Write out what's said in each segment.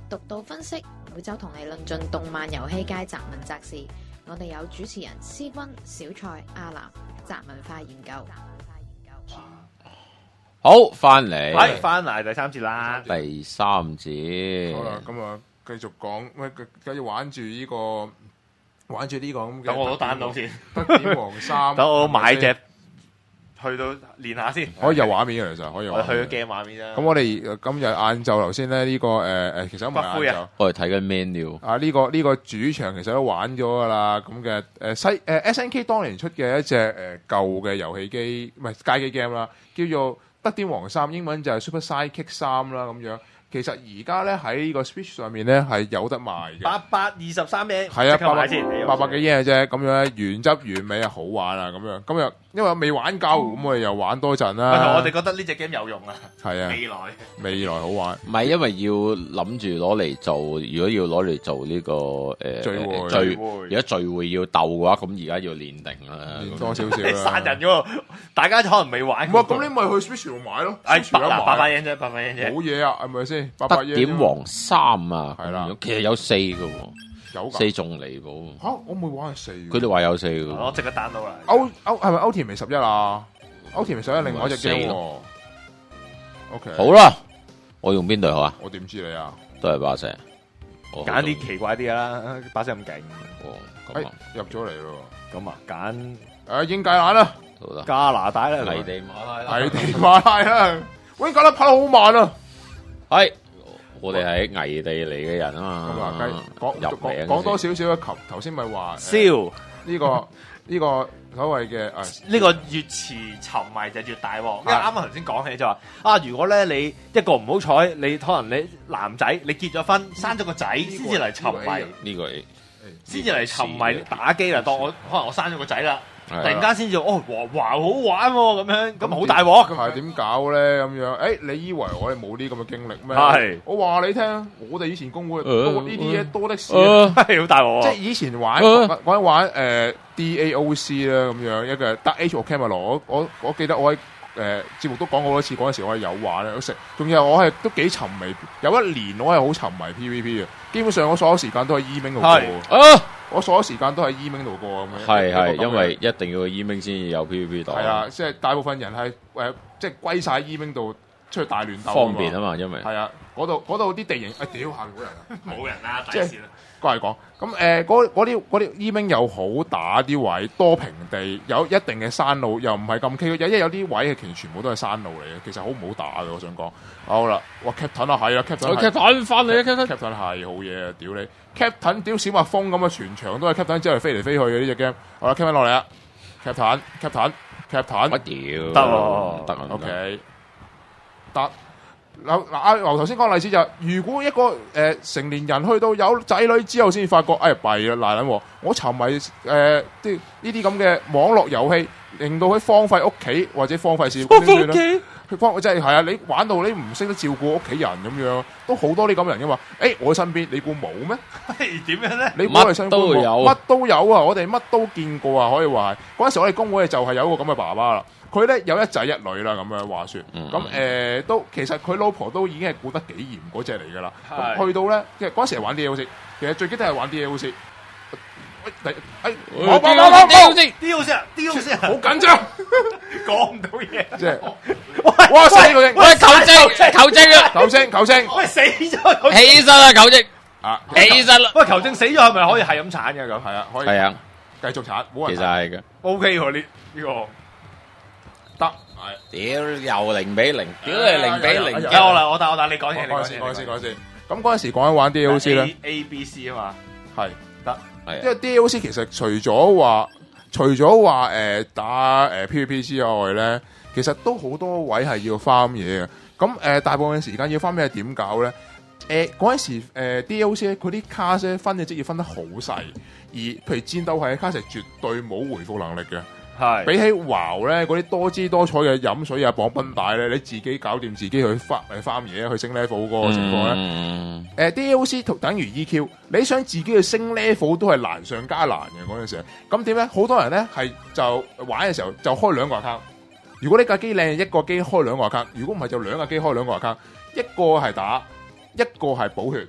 獨到分析，每周同你論盡動漫遊戲界雜文雜事。我哋有主持人思君、小蔡、阿南，雜文化研究。 好，翻嚟， 係翻嚟第三節啦。 第三節。 好啦，咁啊，繼續講，喂，繼續玩住呢個咁嘅。 等我都 download 先， 得點黃衫。 等我買隻去到練下先。 可以有畫面嘅，其實可以有畫面。 我去咗 game 畫面啦。 咁我哋今日晏晝頭先咧呢個其實唔係晏晝， 我哋睇緊 menu。 啊呢個主場其實都玩咗噶啦，咁嘅SNK 當年出嘅一隻舊嘅遊戲機，唔係街機 game 啦，叫做得點黃衫，英文就係 Super Sidekick 3啦咁樣。其實而家咧喺呢個 Switch 上面咧係有得賣嘅 823嘢， 係啊， 即刻買先 800幾嘢啫，咁樣原汁原味啊，好玩啊咁樣。咁又因為未玩夠，咁我哋又玩多陣啦。 我哋覺得呢隻 game 有用啊， 係啊，未來好玩。 唔係因為要諗住攞嚟做，如果要攞嚟做呢個聚會， 如果聚會要鬥嘅話，咁而家要練定啦， 練多少少啦。 殺人嗰個，大家可能未玩。 唔係咁，你咪去 Switch 度買咯。 800yen啫，800yen啫。 冇嘢啊，係咪先？ 得點黃衫啊， 係啦， 其實有4嘅喎， 有 4仲離譜。 嚇，我冇玩係4。 佢哋話有4嘅。 我即刻 download 啦。 係咪歐田未11啊？歐田未11，另外一隻 game 喎。OK。 好啦，我用邊隊好啊？ 我點知你啊？ 都係把蛇。 揀啲奇怪啲嘅啦，把聲咁勁。 咁啊，入咗嚟咯。 咁啊，揀英格蘭啦， 加拿大啦， 危地馬拉啦， 危地馬拉啦，英格蘭跑得好慢啊！ 係，我哋係危地嚟嘅人啊嘛。 咁啊，講多少少啊，頭先咪話燒呢個所謂嘅呢個越遲沉迷就越大鑊。因為啱啱頭先講起就話如果咧你一個唔好彩，你可能你男仔你結咗婚生咗個仔先至嚟沉迷呢個， 先至嚟沉迷打機啦。當我可能我生咗個仔啦。突然間先至哇好玩喎咁樣，咁好大鑊。 係點搞咧咁樣？你以為我哋冇呢咁嘅經歷咩？ 係， 我話你聽，我哋以前公會多呢啲嘢多的是， 係好大鑊。 即係以前玩DAOC 啦咁樣一個 Dark Age of Camelot，我記得我喺節目都講過好多次，嗰陣時我係有玩咧，仲有我係都幾沉迷，有一年我係好沉迷 PVP 嘅，基本上我所有時間都喺 E-Ming 度過。我所有時間都喺 E-Ming 度過咁樣。 係，因為一定要去 E-Ming 先有 PVP 度。 係啊，即係大部分人係即係歸晒 E-Ming 度出去大亂鬥。 方便啊嘛，因為係啊，嗰度啲地形屌下面冇人啊， 冇人啦，大事啦。 過嚟講，咁嗰啲 E-Ming 又好打啲位，多平地，有一定嘅山路，又唔係咁崎，因為有啲位其實全部都係山路嚟嘅，其實好唔好打嘅，我想講。好啦，哇 Captain 啊，係啊 Captain 翻嚟啊 Captain 係好嘢啊，屌你 Captain 屌小蜜蜂咁啊，全場都係 Captain 之後飛嚟飛去嘅呢隻 game。好啦 Captain 落嚟啦 Captain 乜屌得喎， 得 OK 得。阿牛頭先講例子就係，如果一個成年人去到有仔女之後，先發覺弊啦嗱撚，我沉迷呢啲咁嘅網絡遊戲，令到佢荒廢屋企或者荒廢事業。荒廢屋企，即係啊！你玩到你唔識得照顧屋企人咁樣，都好多啲咁嘅人噶嘛。我身邊你估冇咩？ 點樣咧？ 你估我哋身邊都有， 乜都有啊！我哋乜都見過啊！可以話係嗰陣時，我哋工會就係有一個咁嘅爸爸啦。佢咧有一仔一女啦，咁樣話説。咁都其實佢老婆都已經係顧得幾嚴嗰隻嚟㗎啦。去到咧，即係嗰陣時係玩 DLC，其實最記得係玩 DLC。冇 DLC 好緊張， 講唔到嘢。 即係哇！死個喂，球證啊！ 球證， 喂死咗， 起身啦，球證啊，起身啦！ 喂，球證死咗係咪可以係咁鏟嘅咁？ 係啊，可以係啊， 繼續鏟，冇人。 其實係嘅。 OK 喎，呢個得。 屌又0-0，屌你0-0。 我答你講嘢， 講先。咁嗰陣時講緊玩 DLC 咧 ，A、B、C 啊嘛， 係得。 因為 DLC 其實除咗話打PVP 之外咧，其實都好多位係要farm嘢嘅。咁大部分時間要farm嘢係點搞咧？嗰陣時DLC 咧，佢啲卡咧分嘅職業分得好細，而譬如戰鬥系嘅卡係絕對冇回復能力嘅。 係比起WoW咧嗰啲多姿多彩嘅飲水啊、綁繃帶咧，你自己搞掂自己去farm嘢去升 level 嗰個情況咧。DLC 等於 EQ， 你想自己去升 level 都係難上加難嘅嗰陣時。咁點咧？好多人咧係就玩嘅時候就開兩個 account。如果呢架機靚，一個機開兩個 account；如果唔係就兩個機開兩個 account。一個係打，一個係補血。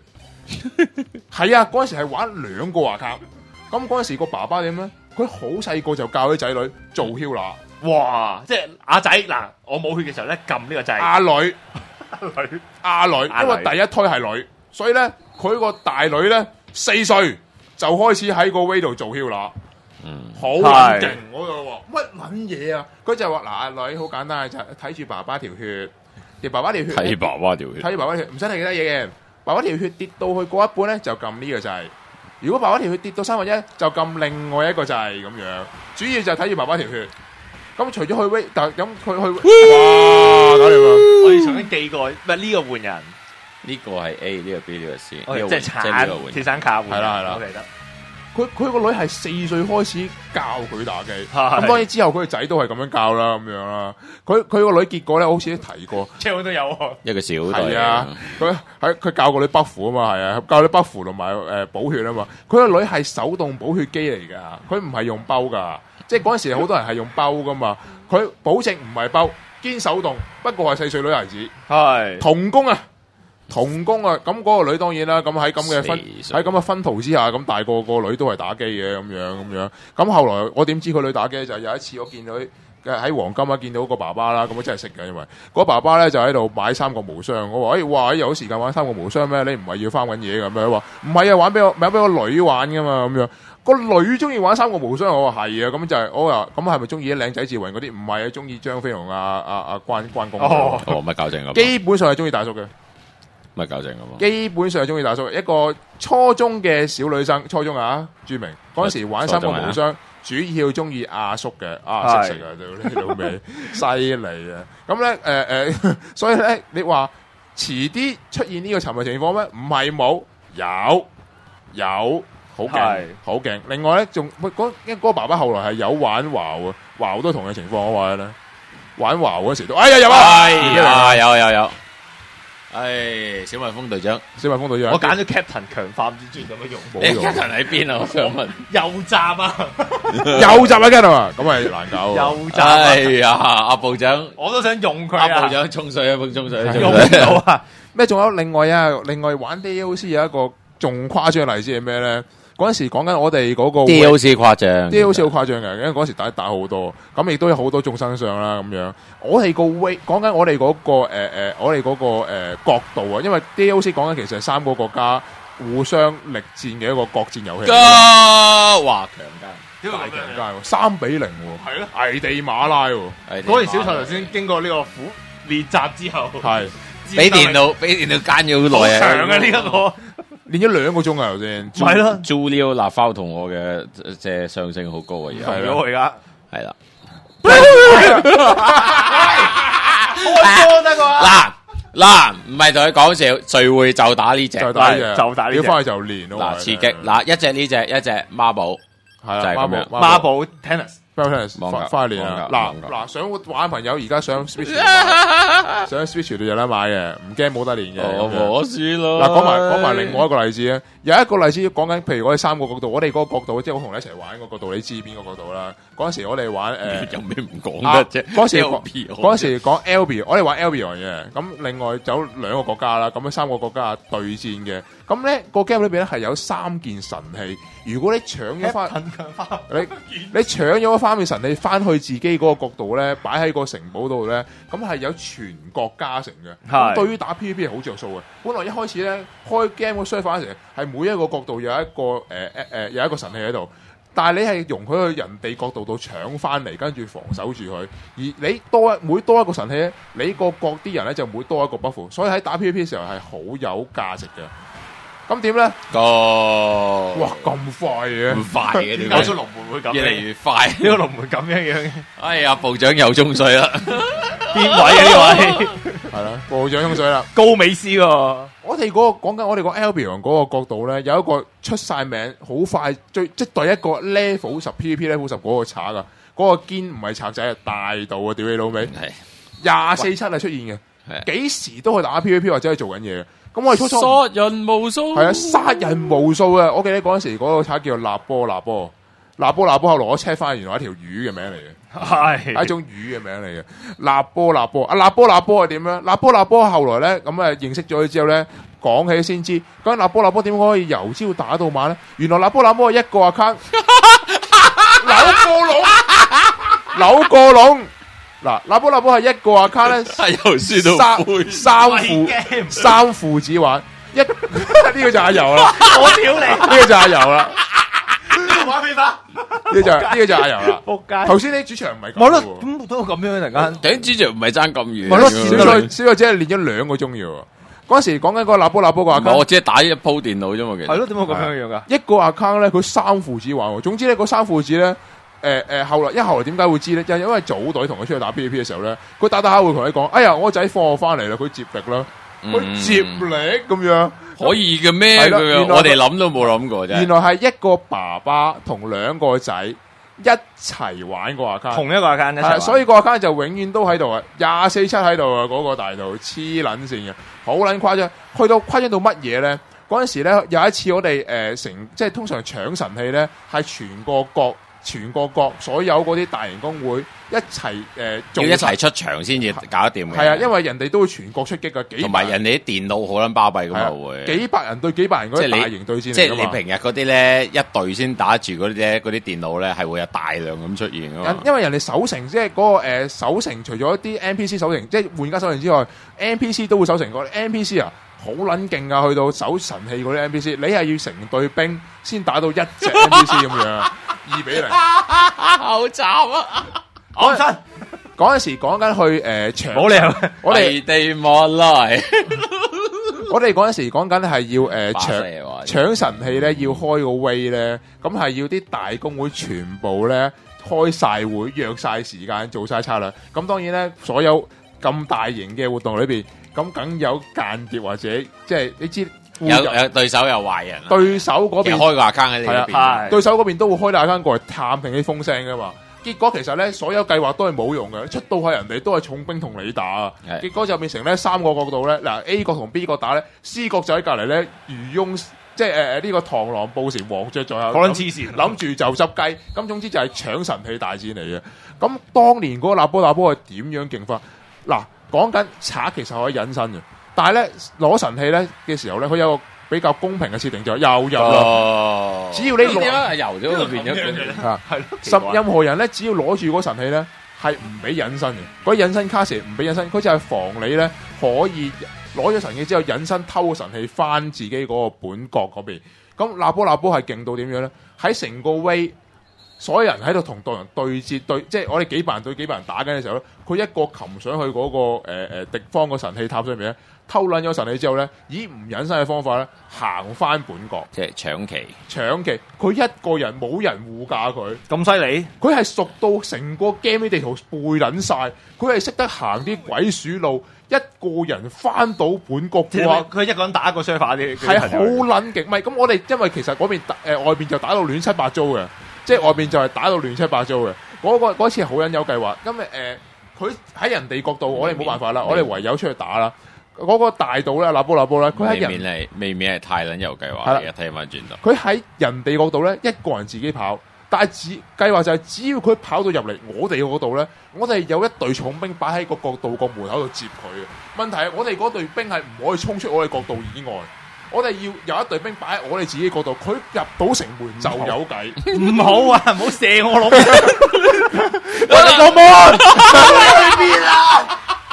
係啊，嗰陣時係玩2個 account。咁嗰陣時個爸爸點咧？佢好細個就教啲仔女做 healer。 哇！即係阿仔嗱，我冇血嘅時候咧，撳呢個掣。 阿女， 阿女， 因為第一胎係女，所以咧佢個大女咧4歲就開始喺個 way 度做 healer。好撚勁！我就話乜撚嘢啊？佢就話嗱，阿女好簡單，就睇住爸爸條血，而爸爸條血睇爸爸條血， 睇住爸爸條血，唔使睇其他嘢嘅。爸爸條血跌到去嗰一半咧，就撳呢個掣。如果爸爸條血跌到1/3，就撳另外一個掣咁樣。主要就睇住爸爸條血。咁除咗去 way，但咁佢去，哇！搞掂啦！ 我哋曾經記過，唔係呢個換人， 呢個係 A，呢個 B，呢個 C， 即係鏟鐵山卡換人。 係啦， 我記得。 佢個女係4歲開始教佢打機， 係咁當然之後佢個仔都係咁樣教啦，咁樣啦。佢個女結果咧，我好似都提過， 即係都有喎。 一個小隊係啊，佢教個女北符啊嘛，係啊，教女北符同埋補血啊嘛。佢個女係手動補血機嚟噶，佢唔係用煲噶，即係嗰陣時好多人係用煲噶嘛。佢保證唔係煲，堅手動，不過係4歲女孩子，係童工啊。童工啊，咁嗰個女當然啦，咁喺咁嘅分途之下，咁大個個女都係打機嘅咁樣。咁後來我點知佢女打機就係有一次我見到喺黃金啊，見到個爸爸啦，咁我真係識嘅，因為嗰爸爸咧就喺度買三國無雙，我話哇有時間玩三國無雙咩？你唔係要翻揾嘢咁樣？話唔係啊，玩俾個女玩噶嘛咁樣。個女中意玩三國無雙，我話係啊，咁就係我話咁係咪中意啲靚仔志雲嗰啲？唔係啊，中意張飛同阿關公。 乜搞正咁？ 基本上係中意大叔嘅。 咪搞正咁， 基本上係中意大叔，一個初中嘅小女生，初中啊，著名嗰陣時玩三國無雙，主要中意阿叔嘅，識食啊，到呢老味，犀利啊！咁咧所以咧，你話遲啲出現呢個沉迷情況咩？唔係冇，有，好勁，好勁。另外咧，仲因為嗰個爸爸後來係有玩WoW啊，WoW都同嘅情況，我話咧，玩WoW嗰時都，哎呀有啊， 有。小蜜蜂隊長， 我揀咗 Captain 強化唔知專咁樣用。 你 Captain 喺邊啊？我想問。 右閘啊 Captain 啊，咁係難搞。 右閘。 哎呀，阿部長， 我都想用佢啊。 阿部長沖水，用唔到啊。 咩？仲有另外玩 DLC 有一個仲誇張嘅例子係咩咧？嗰陣時講緊我哋嗰個 DLC 誇張 ，DLC 好誇張嘅，因為嗰陣時打好多，咁亦都有好多眾生相啦咁樣。我哋個 way 講緊我哋嗰個我哋嗰個角度啊，因為 DLC 講緊其實係3個國家互相力戰嘅一個國戰遊戲。 哇，強姦，大強姦，3-0，係咯，危地馬拉喎。 嗰年小蔡頭先經過呢個苦練習之後， 係俾電腦奸咗好耐啊！ 長啊呢一個。 練咗2個鐘啊頭先， 係咯 Julio Lafau 同我嘅即係上升好高啊！而家係咯，而家係啦。 開波得啩？ 嗱，唔係同佢講笑，聚會就打呢隻， 就打呢隻， 要翻去就練咯。 嗱，刺激嗱，一隻呢隻，一隻孖寶， 係就係咁樣。 孖寶 tennis。 翻練啊！嗱，想玩朋友而家上 Switch， 上 Switch 度有得買嘅，唔驚冇得練嘅。 我輸咯。 嗱，講埋另外一個例子啊，有一個例子講緊，譬如我哋3個角度，我哋嗰個角度，即係我同你一齊玩個角度，你知邊個角度啦？嗰陣時我哋玩有咩唔講得啫？ 嗰陣時講 Albion，我哋玩 Albion 嘅，咁另外走2個國家啦，咁樣3個國家對戰嘅，咁咧個 game 裏邊咧係有3件神器，如果你搶咗翻，你搶咗翻面神器翻去自己嗰個角度咧，擺喺個城堡度咧，咁係有全國加成嘅。咁對於打 PVP 係好着數嘅。本來一開始咧開 game 個 server 嗰時係每一個角度有一個神器喺度，但係你係容許去人哋角度度搶翻嚟，跟住防守住佢。而你每多一個神器咧，你個國啲人咧就每多一個 buff，所以喺打 PVP 嘅時候係好有價值嘅。咁點咧？哇，咁快嘅， 咁快嘅， 點解出龍門會咁？ 越嚟越快， 呢個龍門咁樣嘅。 哎呀，部長又沖水啦！ 邊位啊呢位？ 係啦，部長沖水啦。 高美斯喎。 我哋嗰個講緊我哋個 Albion 嗰個角度咧，有一個出晒名，好快即係對一個 level 10 PVP level 10嗰個賊啊，嗰個堅唔係賊仔啊，大到啊，屌你老味，24-7係出現嘅，幾時都去打 PVP 或者係做緊嘢嘅。咁我哋初殺人無數， 係啊，殺人無數啊！我記得嗰陣時嗰個賊叫做立波，後來我 check 翻，原來係一條魚嘅名嚟嘅，係一種魚嘅名嚟嘅。立波，立波係點樣？立波後來咧咁認識咗佢之後咧， 講起先知，咁納波點解可以由朝打到晚咧？原來納波係一個 account 扭個籠。嗱，納波係一個 account 咧， 係由輸到杯， 三父子玩呢個就阿油啦， 我屌你， 呢個就阿油啦， 玩FIFA， 呢個就阿油啦。 仆街！ 頭先啲主場唔係冇啦， 咁喎， 咁都咁樣突然間。 頂主場唔係爭咁遠。 咪咯小賽只係練咗2個鐘要。嗰時講緊個納波個 account， 我只係打一鋪電腦啫嘛，其實係咯，點解咁樣樣噶？ 一個 account 咧，佢三父子玩喎。總之咧，嗰三父子咧，後來點解會知咧？就係因為組隊同佢出去打 PVP 嘅時候咧，佢打會同你講：哎呀，我仔放我翻嚟啦，佢接力啦，佢接力咁樣。 可以嘅咩？ 係咯原來我哋諗都冇諗過啫。 原來係一個爸爸同2個仔一齊玩個 account， 同一個 account 一齊玩， 所以個 account 就永遠都喺度啊，24/7喺度啊，嗰個大度黐撚線嘅，好撚誇張。去到誇張到乜嘢咧？嗰陣時咧，有一次我哋即係通常搶神器咧，係全個國所有嗰啲大型公會一齊要一齊出場先至搞得掂嘅。 係啊，因為人哋都會全國出擊噶， 同埋人哋啲電腦好撚巴閉噶嘛會。 幾百人對幾百人嗰啲大型對戰嚟㗎嘛。 即係你平日嗰啲咧一隊先打住嗰啲電腦咧係會有大量咁出現㗎嘛。 因為人哋守城即係嗰個守城，除咗啲 NPC 守城，即係玩家守城之外 ，NPC 都會守城。個 NPC 啊，好撚勁啊！去到守神器嗰啲 NPC，你係要成隊兵先打到一隻 NPC 咁樣，2-0。 好慘啊！ 嗰陣時講緊去搶， 冇理由， 我哋地莫來， 我哋嗰陣時講緊係要搶神器咧，要開個 way 咧，咁係要啲大公會全部咧開晒會，約晒時間，做晒策略。咁當然咧，所有咁大型嘅活動裏邊，咁梗有間諜或者即係你知有對手有壞人， 對手嗰邊開個 account 喺你嗰邊， 對手嗰邊都會開大 account 過嚟探聽啲風聲噶嘛。結果其實咧，所有計劃都係冇用嘅，出到去人哋都係重兵同你打啊。結果就變成咧3個角度咧，嗱 A 國同 B 國打咧，C 國就喺隔離咧漁翁，即係呢個螳螂捕蟬，黃雀在後， 講撚黐線， 諗住就執雞。咁總之就係搶神器大戰嚟嘅。咁當年嗰個納波係點樣勁法？嗱，講緊賊其實可以隱身嘅，但係咧攞神器咧嘅時候咧，佢有個比較公平嘅設定就係又入啦，只要你點解游咗去變咗任何人咧，只要攞住嗰神器咧，係唔俾隱身嘅。嗰隱身卡士唔俾隱身，佢就係防你咧可以攞咗神器之後隱身偷個神器翻自己嗰個本國嗰邊。咁納波係勁到點樣咧？喺成個 way，所有人喺度同隊人對接即係我哋幾百人對幾百人打緊嘅時候咧，佢一個擒上去嗰個敵方個神器塔上面咧。偷撚咗神器之後咧，以唔隱身嘅方法咧，行翻本國， 即係搶旗。 佢一個人冇人護駕佢， 咁犀利？ 佢係熟到成個 game 地圖背撚晒，佢係識得行啲鬼鼠路，一個人翻到本國嘅話， 佢一個人打一個 server 啲， 係好撚勁。唔係咁，我哋因為其實嗰邊外邊就打到亂七八糟嘅，即係外邊就係打到亂七八糟嘅。嗰次好撚有計劃，因為佢喺人哋角度，我哋冇辦法啦，我哋唯有出去打啦。嗰個大島咧，納波咧，佢喺未免係太撚有計劃嚟嘅，睇翻轉頭。 佢喺人哋嗰度咧，一個人自己跑，但係計劃就係只要佢跑到入嚟我哋嗰度咧，我哋有一隊重兵擺喺個角度個門口度接佢嘅。問題係我哋嗰隊兵係唔可以衝出我哋角度以外，我哋要有一隊兵擺喺我哋自己角度，佢入到城門就有計。 唔好啊，唔好射我老老母去邊啊！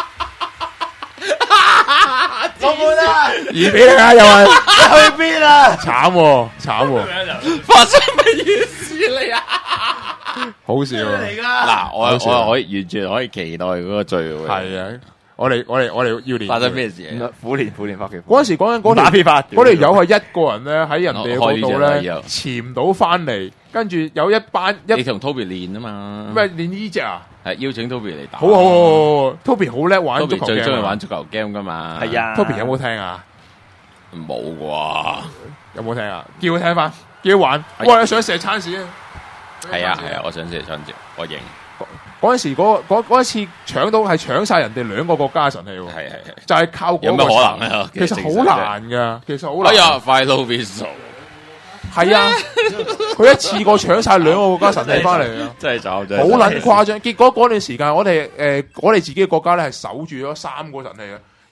老妹啦 2-0啊，又係去邊啊？ 慘， 發生乜嘢事嚟啊？ 好笑啊！ 嗱，我可以完全可以期待嗰個聚會。 係啊，我哋要練。 發生咩事？ 苦練發嘅。 嗰陣時講緊嗰打飛法， 嗰條友係一個人咧喺人哋嗰度咧潛到翻嚟，跟住有一班你同 Toby 練啊嘛？ 咩練呢隻啊？ 係邀請 Toby 嚟打。 好，Toby 好叻玩足球 game， 最中意玩足球 game 噶嘛？ 係啊 ，Toby 有冇聽啊？ 冇啩？ 有冇聽啊？叫佢聽翻，叫佢玩。哇！你想射餐屎啊？ 係啊，我想射餐屎，我認。 嗰陣時嗰一次搶到係搶晒人哋2個國家嘅神器喎。 係， 就係靠嗰個。 有咩可能啊？ 其實好難噶， 哎呀，快路變數。 係啊，佢一次過搶晒2個國家神器翻嚟啊！ 真係好撚誇張。結果嗰段時間，我哋自己嘅國家咧係守住咗3個神器嘅，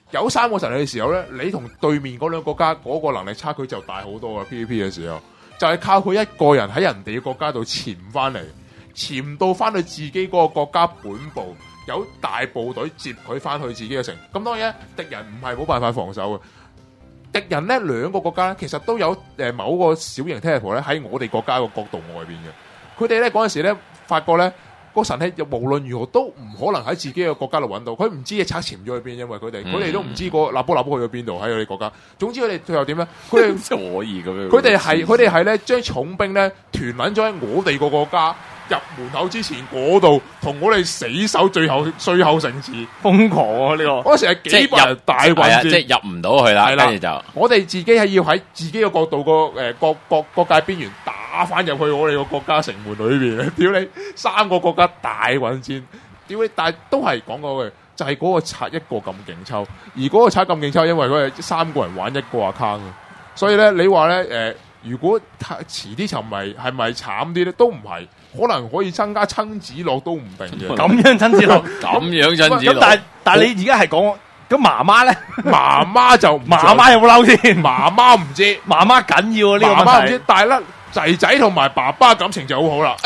有3個神器嘅時候咧，你同對面嗰兩個國家嗰個能力差距就大好多啊 ！PVP 嘅時候，就係靠佢一個人喺人哋嘅國家度潛翻嚟，潛到翻去自己嗰個國家本部，有大部隊接佢翻去自己嘅城。咁當然敵人唔係冇辦法防守嘅。敵人咧兩個國家咧，其實都有某個小型 teleport 咧喺我哋國家個角度外邊嘅。佢哋咧嗰陣時咧發覺咧個神器無論如何都唔可能喺自己嘅國家度揾到，佢唔知嘅賊潛咗去邊，因為佢哋都唔知個立波去咗邊度喺佢哋國家。總之佢哋最後點咧？佢哋可以咁樣。 佢哋係咧將重兵咧團撚咗喺我哋個國家入門口之前嗰度，同我哋死守最後城池， 瘋狂啊！呢個嗰時係幾百人大混戰， 即係入唔到去啦。跟住就我哋自己係要喺自己嘅角度個國界邊緣打翻入去我哋個國家城門裏邊。屌你，3個國家大混戰，屌你！但係都係講嗰句，就係嗰個賊一個咁勁抽，而嗰個賊咁勁抽，因為佢係3個人玩一個 account 嘅，所以咧你話咧如果遲啲沉迷係咪慘啲咧？都唔係，可能可以增加親子樂都唔定嘅。 咁樣親子樂， 咁樣親子樂。 咁但係你而家係講咁媽媽咧？ 媽媽就媽媽有冇嬲先？ 媽媽唔知， 媽媽緊要啊呢個問題。 媽媽唔知，但係咧仔仔同埋爸爸感情就好好啦。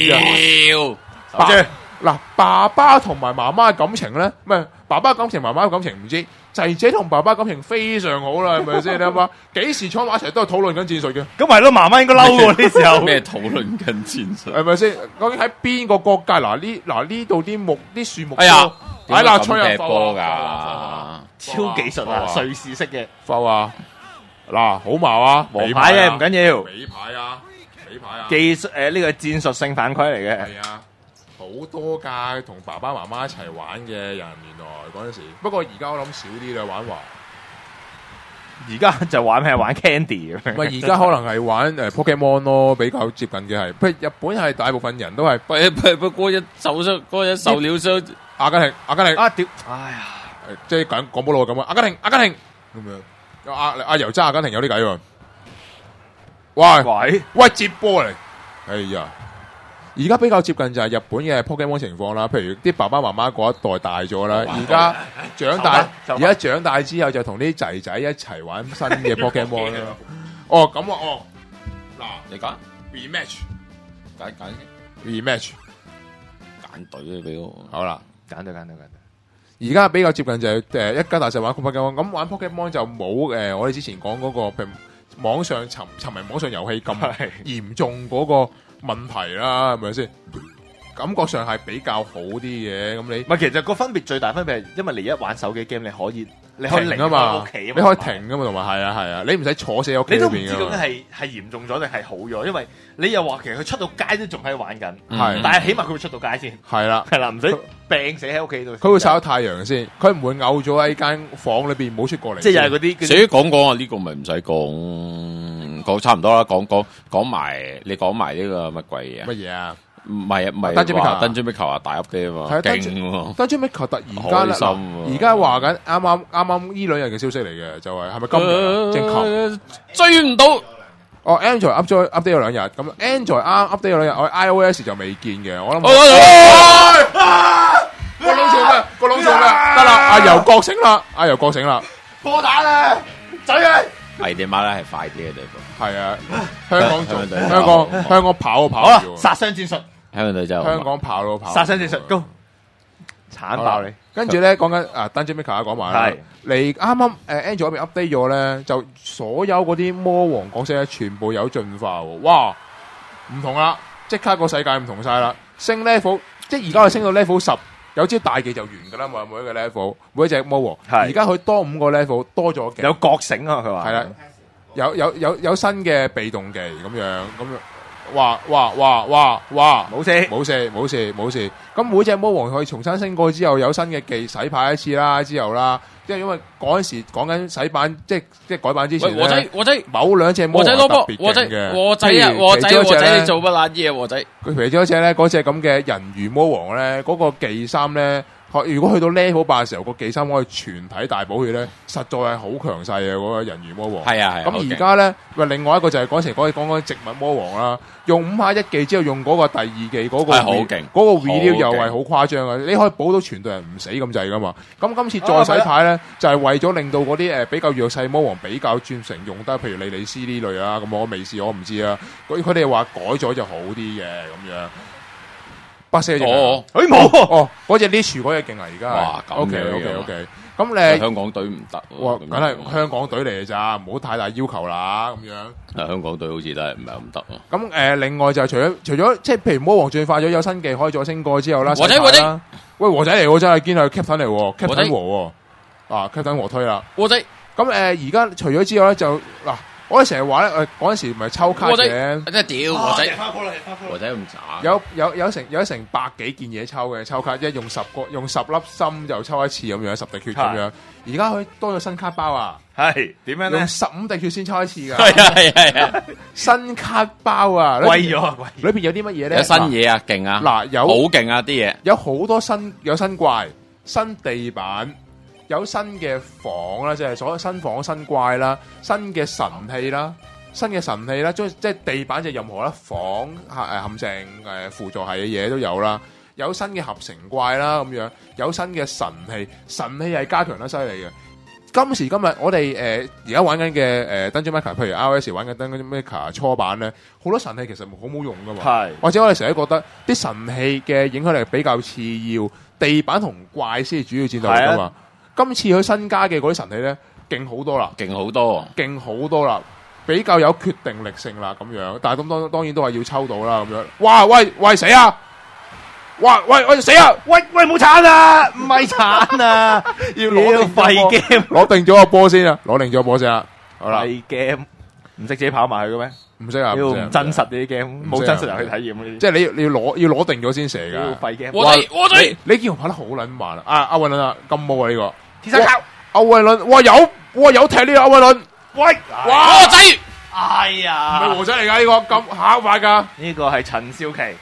屌！ 嗱，爸爸同埋媽媽嘅感情咧，唔係爸爸感情、媽媽嘅感情唔知，仔仔同爸爸感情非常好啦，係咪先？你諗下，幾時坐埋一齊都係討論緊戰術嘅。 咁係咯，媽媽應該嬲喎呢時候。 咩討論緊戰術？ 係咪先？究竟喺邊個國家？呢度啲樹木， 哎呀， 喺嗱吹人波㗎， 超技術啊，瑞士式嘅浮啊！嗱，好矛啊， 王牌嘅唔緊要， 尾牌啊， 技術呢個戰術性犯規嚟嘅。 係啊。好多架同爸爸媽媽一齊玩嘅人，原來嗰陣時，不過而家我諗少啲啦，玩而家就玩咩？玩 Candy 咁樣。 唔係而家可能係玩Pokemon 咯，比較接近嘅係。譬如日本係大部分人都係， 不過一受了傷， 阿根廷啊屌！哎呀， 即係講保羅咁啊，阿根廷咁樣，阿油渣阿根廷有啲計喎。喂，接波嚟，哎呀！而家比較接近就係日本嘅 Pokemon 情況啦，譬如啲爸爸媽媽嗰一代大咗啦，而家長大之後就同啲仔仔一齊玩新嘅 Pokemon 啦。哦，咁啊，哦，嗱， 你揀 rematch， 揀隊俾我， 好啦， 揀隊。 而家比較接近就係一家大細玩 Pokemon，咁玩 Pokemon 就冇我哋之前講嗰個譬如網上沉迷網上遊戲咁嚴重嗰個問題啦，係咪先？感覺上係比較好啲嘅，咁你唔係其實個分別最大分別係，因為你一玩手機 game 你可以停啊嘛， 屋企你可以停噶嘛，同埋係啊，你唔使坐死喺屋企裏邊。 你都唔知究竟係嚴重咗定係好咗，因為你又話其實佢出到街都仲喺度玩緊，但係起碼佢會出到街先，係啦，唔使病死喺屋企度。 佢會曬到太陽先，佢唔會嘔咗喺間房裏邊冇出過嚟。 即係又係嗰啲。 至於講啊，呢個咪唔使講差唔多啦，講埋你講埋呢個乜鬼嘢？ 乜嘢啊？ 唔係Dungeon Maker啊，大 update 啊嘛，勁喎 ！Dungeon Maker 突然間而家話緊啱呢兩日嘅消息嚟嘅，就係咪今日正確追唔到？ 哦 ，Android update 咗2日，咁 Android 啱 update 咗2日，我 iOS 就未見嘅，我諗。個窿做咩？得啦，阿油覺醒啦， 破蛋啊，仔啊！ 係啲馬咧係快啲嘅地方， 係啊，香港跑好啦，殺傷戰術。 香港跑殺傷戰術高，鏟爆你！ 跟住咧講緊Dungeon Maker 講埋啦，你啱啱Android 嗰邊 update 咗咧，就所有嗰啲魔王角色咧，全部有進化喎，哇！唔同啦，即刻個世界唔同晒啦，升 level， 即係而家佢升到 level 10，有招大技就完噶啦嘛，每一個 level， 每一隻魔王，而家佢多5個 level， 多咗嘅， 有覺醒啊！佢話係啦，有新嘅被動技咁樣。哇！冇事。咁每隻魔王可以重新升過之後，有新嘅技洗牌一次啦，之後啦，即係因為嗰陣時講緊洗版，即係改版之前咧， 我仔某2隻魔王特別勁嘅。 我仔你做乜撚嘢？我仔佢肥咗隻咧，嗰隻咁嘅人魚魔王咧，嗰個技衫咧如果去到 level 8嘅時候，個寄生可以全體大補血咧，實在係好強勢嘅嗰個人魚魔王。 係啊係。 咁而家咧，另外一個就係嗰時講植物魔王啦，用5下1技之後用嗰個第2技嗰個， 好勁， 嗰個 reveal 又係好誇張嘅，你可以補到全隊人唔死咁滯噶嘛。咁今次再洗牌咧，就係為咗令到嗰啲比較弱勢魔王比較專誠用得，譬如莉莉絲呢類啦。咁我未試，我唔知啊。佢哋話改咗就好啲嘅咁樣。不死隻冇哦， 嗰隻 Lich 嗰隻勁啊！而家哇 ，OK，咁你香港隊唔得， 哇，梗係香港隊嚟嘅咋，唔好太大要求啦，咁樣。 香港隊好似都係唔係咁得咯。 咁另外就除咗即係譬如魔王進化咗有新技可以再升過之後啦， 和仔， 喂和仔嚟喎，真係堅係 Captain 嚟喎，Captain 和喎，Captain 和推啦， 和仔。 咁而家除咗之外咧，就嗱。我哋成日話咧，嗰陣時唔係抽卡嘅， 真係屌和仔，和仔咁渣。有成百幾件嘢抽嘅抽卡，即係用10粒心就抽一次咁樣，10滴血咁樣。而家佢多咗新卡包啊， 係點樣咧？ 用15滴血先抽一次㗎。 係。 新卡包啊， 貴咗， 裏邊有啲乜嘢咧？ 有新嘢啊，勁啊！ 嗱，有好勁啊啲嘢， 有好多新怪、新地板。有新嘅房啦，即係所有新房新怪啦，新嘅神器啦，即係地板就任何啦，房陷阱輔助系嘅嘢都有啦，有新嘅合成怪啦咁樣，有新嘅神器係加強得犀利嘅。今時今日我哋而家玩緊嘅Dungeon Maker，譬如 RS 玩緊 Dungeon Maker 初版咧，好多神器其實好冇用噶嘛， 係或者我哋成日覺得啲神器嘅影響力比較次要，地板同怪先係主要戰鬥力噶嘛。今次佢新加嘅嗰啲神器咧，勁好多啦，勁好多啦，比較有決定力性啦咁樣。但係咁當然都係要抽到啦咁樣。哇喂死啊！哇喂死啊！ 喂冇鏟啊，唔係鏟啊，要攞廢 game， 攞定咗個波先啊！好啦， 廢 game 唔識自己跑埋去嘅咩？ 唔識啊， 要唔真實啲 game，冇真實遊戲體驗嗰啲。 即係你要攞定咗先射㗎。 廢 game， 我仔， 你見我跑得好撚慢啊！阿韻倫啊，金毛啊呢個。 鐵砂球， 阿韻倫，有踢呢個阿韻倫，喂， 哇和仔， 哎呀， 唔係和仔嚟㗎呢個咁考快㗎， 呢個係陳少琪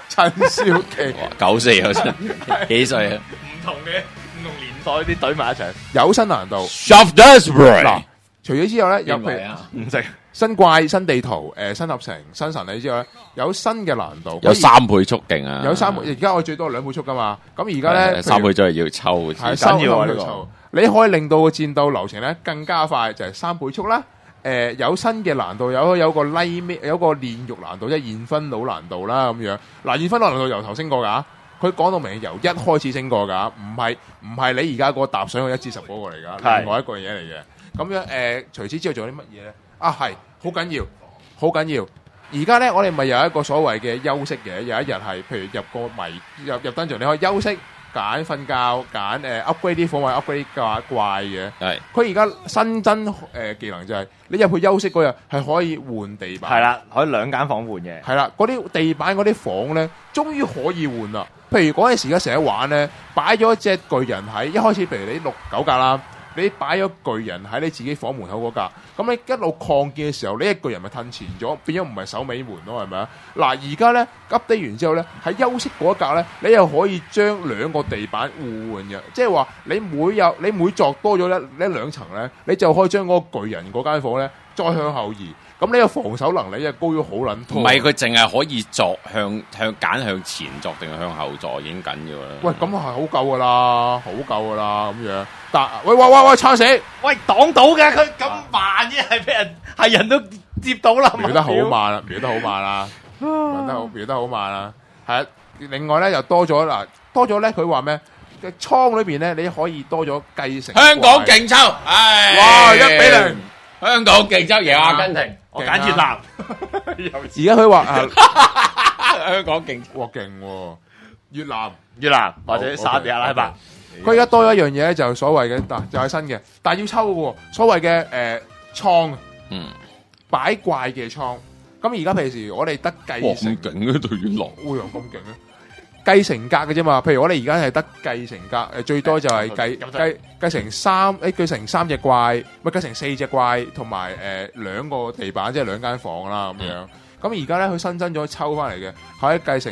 94有真幾歲啊？ 唔同年代啲懟埋一齊， 有新難度。 嗱， 除咗之後咧，有譬如唔識新怪、新地圖、新合成、新神器之後咧，有新嘅難度， 有3倍速勁啊！ 有3倍，而家我最多2倍速㗎嘛。咁而家咧 3倍速係要抽， 係緊要啊呢個。你可以令到個戰鬥流程咧更加快，就係3倍速啦。有新嘅難度，有個煉獄難度，即係現分腦難度啦咁樣。嗱，現分腦難度由頭升過㗎，佢講到明由1開始升過㗎，唔係你而家個搭上去1至10嗰個嚟㗎，另外一個嘢嚟嘅。咁樣除此之外仲有啲乜嘢咧？啊係，好緊要。而家咧我哋咪有一個所謂嘅休息嘅，有一日係譬如入dungeon，你可以休息。揀瞓覺，揀upgrade 啲火位 ，upgrade 啲怪嘅。係，佢而家新增技能就係你入去休息嗰日係可以換地板。係啦，可以2間房換嘅。係啦，嗰啲地板嗰啲房咧，終於可以換啦。譬如嗰陣時而家成日玩咧，擺咗隻巨人喺一開始，譬如你6、9格啦。你擺咗巨人喺你自己房門口嗰格，咁你一路擴建嘅時候，呢一巨人咪褪前咗，變咗唔係守尾門咯，係咪啊？嗱，而家咧update完之後咧，喺休息嗰一格咧，你又可以將2個地板互換嘅，即係話你每作多咗呢2層咧，你就可以將嗰個巨人嗰間房咧再向後移。咁呢個防守能力又高咗好撚多。 唔係佢淨係可以作揀向前作定係向後作已經緊要啦。 喂，咁係好夠噶啦，咁樣。但喂，撐死！ 喂，擋到嘅佢咁慢嘅，係俾人係人都接到啦。 瞄得好慢啦，瞄得好慢啦。係啊，另外咧又多咗咧，佢話咩？嘅倉裏邊咧，你可以多咗繼承。 香港勁抽， 哇！1-0。 香港勁抽贏阿根廷， 我揀越南。 而家佢話香港勁， 哇勁喎！越南或者沙地阿拉伯。 佢而家多咗一樣嘢咧，就係所謂嘅嗱，就係新嘅，但係要抽嘅喎。所謂嘅倉，擺怪嘅倉。咁而家譬如我哋得繼承， 咁勁嘅對越南， 會有咁勁咧？繼承格嘅啫嘛，譬如我哋而家係得繼承格，最多就係繼承3隻怪，咪繼承4隻怪，同埋2個地板，即係2間房啦咁樣。咁而家咧佢新增咗抽翻嚟嘅，可以繼承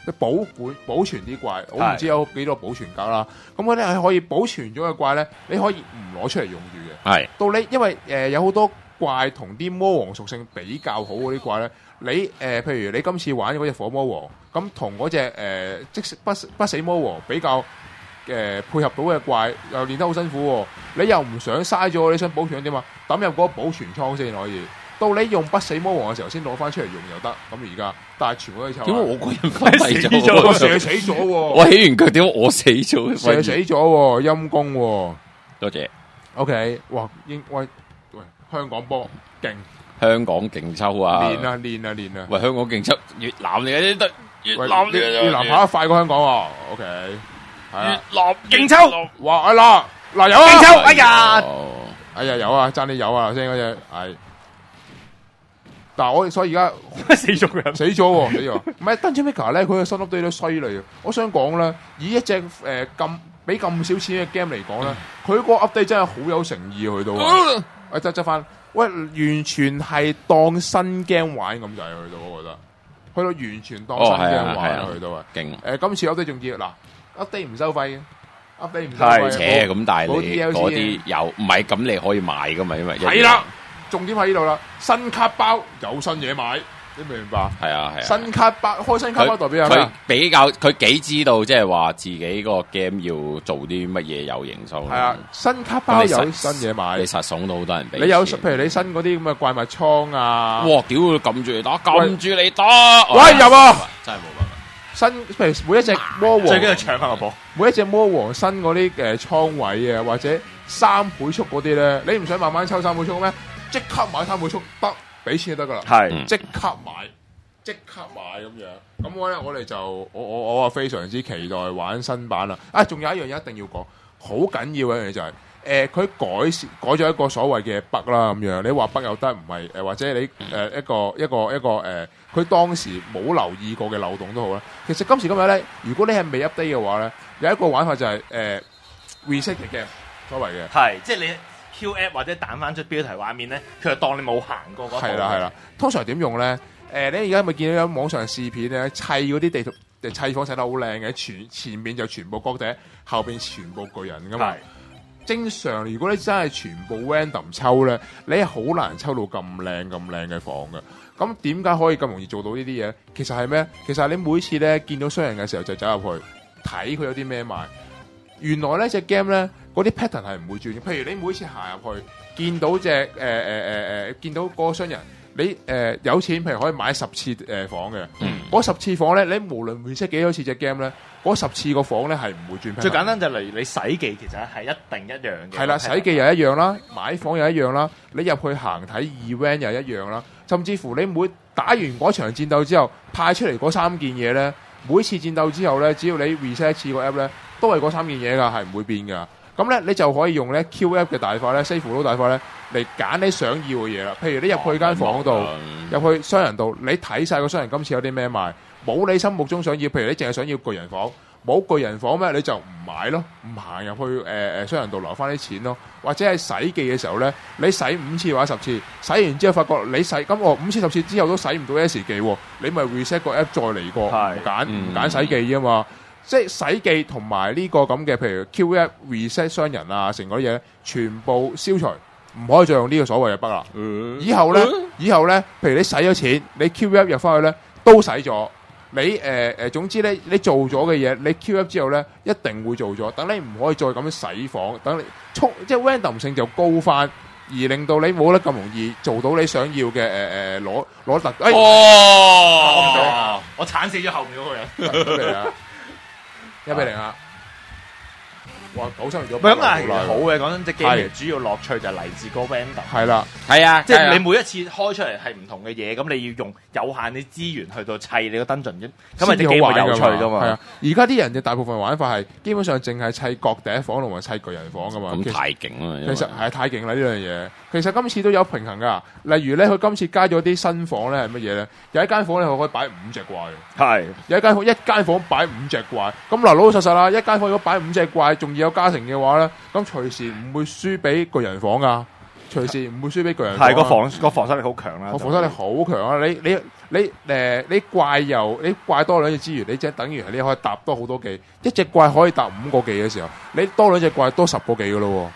你保存啲怪，我唔知有幾多保存格啦。咁嗰啲係可以保存咗嘅怪咧，你可以唔攞出嚟用住嘅。 係到你因為有好多怪同啲魔王屬性比較好嗰啲怪咧，你譬如你今次玩嗰隻火魔王，咁同嗰隻即不死魔王比較配合到嘅怪，又練得好辛苦喎。你又唔想嘥咗，你想保存點啊？抌入嗰個保存倉先可以。到你用不死魔王嘅時候，先攞翻出嚟用又得。咁而家，但係全部都抽。 點解我個人翻嚟咗？ 我射死咗喎！ 我起完腳，點解我死咗？ 射死咗喎，陰公喎。 多謝。 OK， 哇！喂，香港波勁， 香港勁抽啊！ 練啊！ 喂，香港勁抽，越南嚟嘅得，越南跑得快過香港喎。OK，係啊， 越南勁抽， 哇！嗱有啊， 勁抽，哎呀有啊，爭啲有啊，頭先嗰隻係。但係我所以而家死咗佢， 死咗，唔係 Dungeon Maker 咧，佢嘅新 update 都犀利啊！我想講咧，以一隻俾咁少錢嘅 game 嚟講咧，佢個 update 真係好有誠意去到啊！執翻，喂，完全係當新 game 玩咁就係去到，我覺得去到完全當新 game 玩去到啊！ 勁今次 update 仲要嗱 update 唔收費，update 唔收費， 扯咁，但係你嗰 DLC 啲有唔係咁，你可以買噶嘛？因為係啦。重點喺呢度啦，新卡包有新嘢買，你明唔明白？ 係啊。 新卡包開新卡包代表係咩？ 佢比較佢幾知道，即係話自己個 game 要做啲乜嘢有營收。 係啊，新卡包有新嘢買， 你實送到好多人俾。 你有譬如你新嗰啲咁嘅怪物倉啊， 哇！屌佢撳住嚟打，撳住嚟打， 喂入啊！ 真係冇辦法。 新譬如每一隻魔王最緊要搶翻個波， 每一隻魔王新嗰啲倉位啊，或者3倍速嗰啲咧，你唔想慢慢抽3倍速咩？即刻買3倍速得，俾錢就得噶啦， 係即刻買咁樣。咁我哋就我啊非常之期待玩新版啦。啊，仲有一樣嘢一定要講，好緊要嘅一樣嘢就係佢改咗一個所謂嘅 bug 啦咁樣。你話 bug 又得，唔係或者你一個佢當時冇留意過嘅漏洞都好啦。其實今時今日咧，如果你係未 update 嘅話咧，有一個玩法就係reset 嘅 game 所謂嘅， 係即係你。Q app 或者彈翻出標題畫面咧，佢就當你冇行過嗰步。 係啦。通常點用咧？你而家咪見到有網上試片咧，砌嗰啲地圖砌房砌得好靚嘅，前面就全部角地，後邊全部巨人噶嘛。正常如果你真係全部 random 抽咧，你係好難抽到咁靚嘅房嘅。咁點解可以咁容易做到呢啲嘢？其實係咩？其實你每次咧見到商人嘅時候就走入去睇佢有啲咩賣。原來呢隻 game 咧，嗰啲 pattern 係唔會轉嘅。譬如你每次行入去，見到見到嗰個商人，你有錢，譬如可以買10次房嘅。嗰10次房咧，你無論reset幾多次隻 game 咧，嗰10次個房咧係唔會轉 pattern。最簡單就例如你洗記，其實係一定一樣嘅。 係啦，洗記又一樣啦，買房又一樣啦，你入去行睇 event 又一樣啦，甚至乎你每打完嗰場戰鬥之後，派出嚟嗰3件嘢咧，每次戰鬥之後咧，只要你 reset 一次個 app 咧，都係嗰3件嘢㗎，係唔會變㗎。咁咧，你就可以用咧 QF 嘅大法咧 ，save 到大法咧，嚟揀你想要嘅嘢啦。譬如你入去間房度，入去商人度，你睇晒個商人今次有啲咩賣，冇你心目中想要，譬如你淨係想要巨人房，冇巨人房咩，你就唔買咯，唔行入去商人度留翻啲錢咯。或者係洗記嘅時候咧，你洗5次或者10次，洗完之後發覺你洗咁我5次10次之後都洗唔到 S 記喎，你咪 reset 個 app 再嚟過，唔揀洗記啊嘛。即係洗記同埋呢個咁嘅，譬如 QF reset 商人啊，成嗰啲嘢全部消除，唔可以再用呢個所謂嘅 bug 啦。以後咧，譬如你使咗錢，你 QF 入翻去咧都使咗。你總之咧，你做咗嘅嘢，你 QF 之後咧一定會做咗。等你唔可以再咁樣洗房，等你即係 random 性就高翻，而令到你冇得咁容易做到你想要嘅攞特。 我鏟死咗後面嗰個人。1-0啊！ 哇，好辛苦咗。 咁但係好嘅，講真，隻 game 主要樂趣就係嚟自個 random。 係啦， 係啊， 即係你每一次開出嚟係唔同嘅嘢，咁你要用有限嘅資源去到砌你個 dungeon 啫，咁咪隻 game 有趣噶嘛。係啊， 而家啲人嘅大部分玩法係基本上淨係砌角第一房同埋砌巨人房噶嘛。 咁太勁啦！ 其實係太勁啦呢樣嘢。其實今次都有平衡噶。例如咧，佢今次加咗啲新房咧係乜嘢咧？有一間房咧，佢可以擺5隻怪。 係有一間房擺5隻怪。咁嗱，老老實實啦，一間房如果擺5隻怪，仲要有加成嘅話咧，咁隨時唔會輸俾巨人房噶。隨時唔會輸俾巨人房。 係個防守力好強啦。 個防守力好強啊！ 你怪多兩隻資源，你即係等於你可以搭多好多技，一隻怪可以搭5個技嘅時候，你多兩隻怪多10個技噶咯。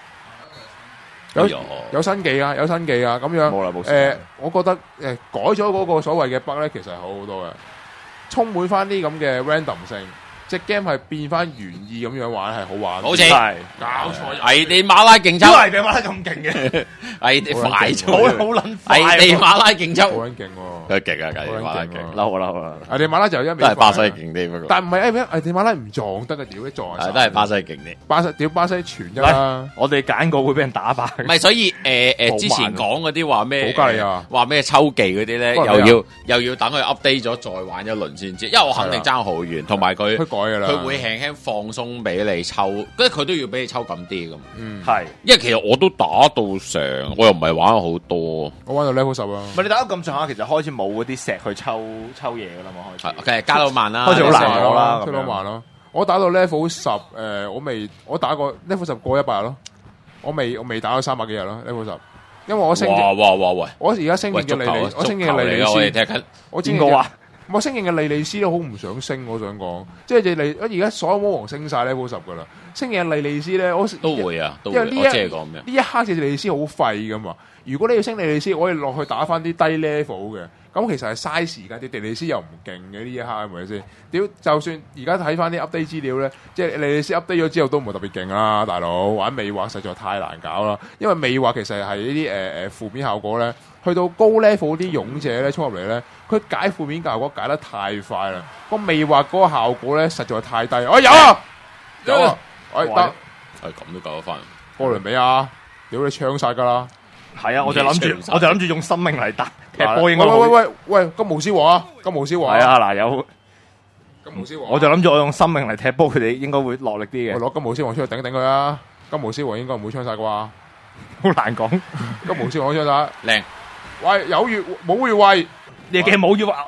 有新技啊，有新技啊，咁樣冇啦冇我覺得改咗嗰個所謂嘅 bug 咧，其實係好好多嘅，充滿翻啲咁嘅 random 性。隻 game 係變翻原意咁樣玩係好玩， 好似搞錯， 危地馬拉競抽， 危地馬拉咁勁嘅， 危地快咗， 好撚快， 危地馬拉競抽， 好撚勁喎， 佢勁啊，危地馬拉勁， 嬲啦， 危地馬拉就一味都係巴西勁啲，不過但唔係危地馬拉唔撞得嘅，屌你撞都係巴西勁啲， 巴西全啫啦， 我哋揀過會俾人打敗， 唔係所以之前講嗰啲話咩， 保加利亞話咩抽技嗰啲咧，又要等佢 update 咗再玩一輪先知，因為我肯定爭好遠，同埋佢改噶啦， 佢會輕輕放鬆俾你抽，跟住佢都要俾你抽咁啲咁。 係， 因為其實我都打到成，我又唔係玩咗好多， 我玩到 level 10啊。 唔係你打到咁上下，其實開始冇嗰啲石去抽嘢噶啦嘛，開始。 其實加到慢啦， 開始好難攞啦， 加到慢咯。我打到 level 10，我打過 level 10過100咯，我未打到300幾日咯 level 10，因為我升。 哇！ 我而家升嘅利利，我升嘅利利斯， 我哋踢緊， 我知個啊。我升嘅利利斯都好唔想升，我想講，即係而家所有魔王升晒 level 10噶啦，升嘅利利斯咧，我都會啊，因為呢一刻嘅利利斯好廢噶嘛。如果你要升利利斯，我哋落去打翻啲低 level 嘅，咁其實係嘥時間，啲利利斯又唔勁嘅呢一刻係咪先？屌，就算而家睇翻啲 update 資料咧，即係利利斯 update 咗之後都唔係特別勁啦，大佬玩魅惑實在太難搞啦，因為魅惑其實係呢啲負面效果咧。去到高 level 啲勇者咧衝入嚟咧，佢解負面效果解得太快啦，個魅惑嗰個效果咧實在太低。有啊，得，係咁都救得翻。 哥倫比亞，屌你槍晒噶啦！ 係啊，我就諗住用生命嚟打踢波應該。 喂，金毛獅王啊，金毛獅王。 係啊，嗱有金毛獅王。 我就諗住我用生命嚟踢波，佢哋應該會落力啲嘅。 攞金毛獅王出去頂一頂佢啊！金毛獅王應該唔會槍晒啩？好難講。金毛獅王槍晒， 靚。 喂，有越冇越位， 你嘅冇越位。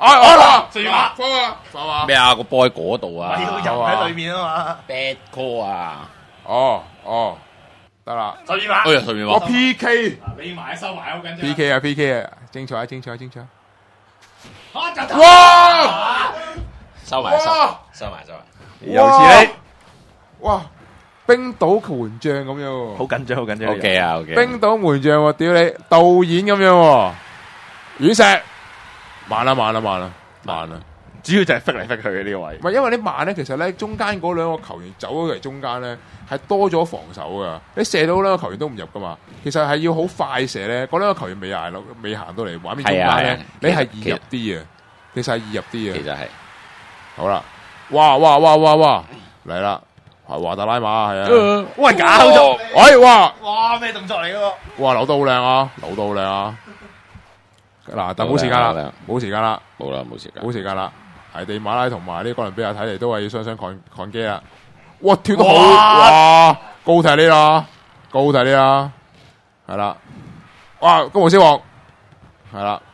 咩啊？個波喺嗰度啊！ 要入喺裏面啊嘛。 Bad call 啊！ 哦，得啦。 隨便話。 哎呀，隨便話。 我 PK。 你埋收埋好緊張。 PK 啊！精彩！ 哇！收埋。 又似你。 哇！冰島門將咁樣， 好緊張。 OK 啊 ，OK。 冰島門將喎，屌你導演咁樣喎，軟石慢啦， 主要就係揈嚟揈去嘅呢個位。 唔係因為你慢咧，其實咧中間嗰兩個球員走咗嚟中間咧，係多咗防守噶。你射到兩個球員都唔入噶嘛，其實係要好快射咧。嗰兩個球員未行到嚟畫面中間咧，你係易入啲嘅，其實係易入啲嘅。 其實係好啦，哇嚟啦！華達拉馬係啊， 喂搞咗， 喂哇咩動作嚟噶？ 哇扭到好靚啊！嗱，但冇時間啦，冇時間啦，危地馬拉同埋呢哥倫比亞睇嚟都係要雙抗機啦。哇跳得好，哇高踢呢啦，係啦，哇金毛獅王係啦，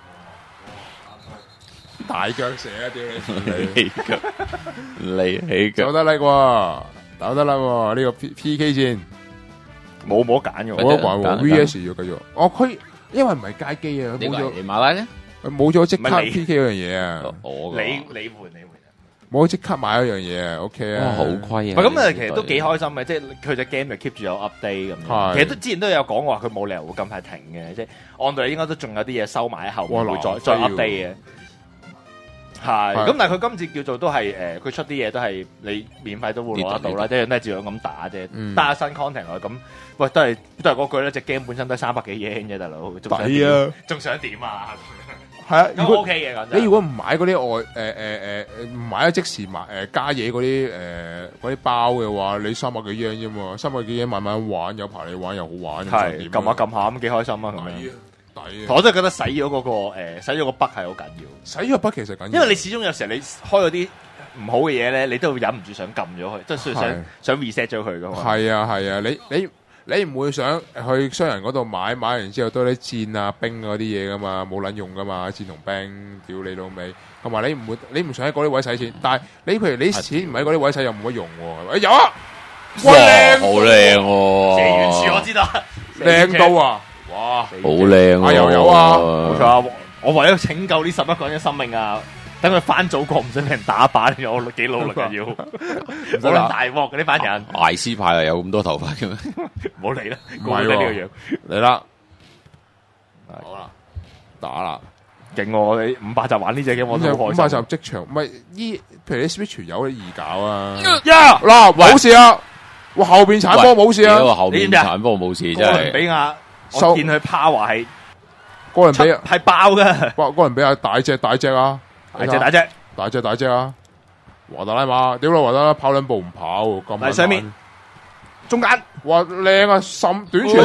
大腳射啊屌你起腳走得叻喎！打得啦喎！呢個 PK 戰冇揀嘅， 冇得玩喎。VS 要繼續。佢因為唔係街機啊，冇咗馬拉咧， 冇咗即刻 PK 嗰樣嘢啊！ 你換， 冇即刻買嗰樣嘢啊！OK 啊， 好虧啊！ 咁啊，其實都幾開心嘅，即係佢隻 game 就 keep 住有 update 咁。其實之前都有講過話，佢冇理由會咁快停嘅，即係按道理應該都仲有啲嘢收埋喺後面，會再 update 嘅。係，咁但係佢今次叫做都係佢出啲嘢都係你免費都會攞得到啦，即係都係照樣咁打啫，打新 content 啊咁，喂都係嗰句咧，隻 game 本身都係300幾yen啫，大佬， 抵啊， 仲想點啊？ 係啊， 咁 OK 嘅講真。 你如果唔買嗰啲唔買即時買加嘢嗰啲包嘅話，你300幾yen啫嘛，300幾yen慢慢玩，有排你玩又好玩， 係撳下咁幾開心啊咁樣。我真係覺得洗咗嗰個洗咗個筆係好緊要， 洗咗個筆其實緊要， 因為你始終有時候你開嗰啲唔好嘅嘢咧，你都會忍唔住想撳咗佢，即係想 reset 咗佢噶嘛。係啊，你唔會想去商人嗰度買完之後多啲箭啊冰嗰啲嘢噶嘛，冇撚用噶嘛，箭同冰屌你老味，同埋你唔想喺嗰啲位使錢，但係你譬如你錢唔喺嗰啲位使又冇乜用喎。有啊， 哇靚，好靚喎， 射遠處我知道， 靚到啊！哇， 好靚啊！ 又有啊， 冇錯啊！ 我為咗拯救呢11個人嘅生命啊！等佢翻祖國唔使俾人打靶，我幾努力啊要，好撚大鑊嘅呢班人。 艾斯派啊有咁多頭髮嘅咩？ 唔好嚟啦， 唔係呢個樣嚟啦，好啦，打啦， 勁喎！你500集玩呢隻 game 我都好開心。 500集即場，唔係依，譬如你 Switch 有啲易搞啊。 呀嗱，冇事啊，哇後邊鏟波冇事啊， 後邊鏟波冇事真係。 哥倫比亞，我見佢 power 係哥倫比亞係爆嘅， 哇哥倫比亞大隻啊！大隻啊！華特拉馬，屌啦華特拉跑兩步唔跑，咁喺上面中間， 哇靚啊！短傳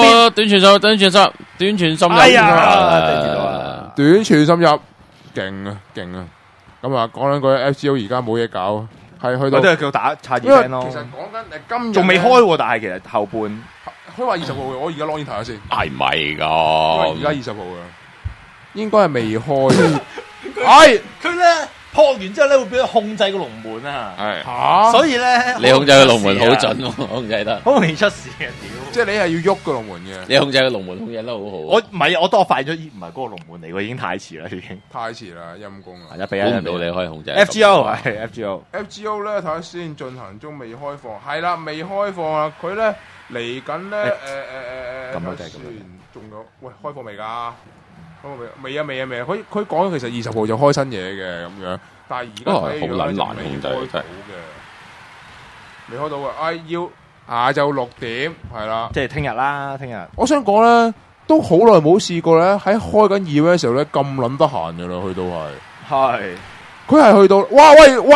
深入， 哎呀， 短傳深入，勁啊！咁啊，講兩句 FGO 而家冇嘢搞，係去到都係叫打差二因為 friend 咯。 其實講緊今日仲未開喎，但係其實後半開話20號嘅，我而家攞煙睇下先， 係咪因為㗎？ 而家20號嘅，應該係未開。係佢咧破完之後咧會俾佢控制個龍門啊， 係嚇， 所以咧你控制個龍門好準喎，控制得。 好容易出事啊！屌， 即係你係要喐個龍門嘅， 你控制個龍門控制得好好。 我唔係，我當我發現咗，咦唔係嗰個龍門嚟喎，已經太遲啦，已經。 太遲啦，陰公啊！ 1比估唔到你可以控制 FGO 係 FGO。 FGO 咧睇下先，進行中未開放，係啦，未開放啊！佢咧嚟緊咧咁多隻咁仲有喂開放未㗎？開放未？未啊！佢講其實20號就開新嘢嘅咁樣，但係而家睇好撚難控制真係。 未開到嘅，要下晝6點係啦。 即係聽日啦，聽日。 我想講咧，都好耐冇試過咧，喺開緊2嘅時候咧咁撚得閒嘅啦，去到係。 係。 佢係去到，哇！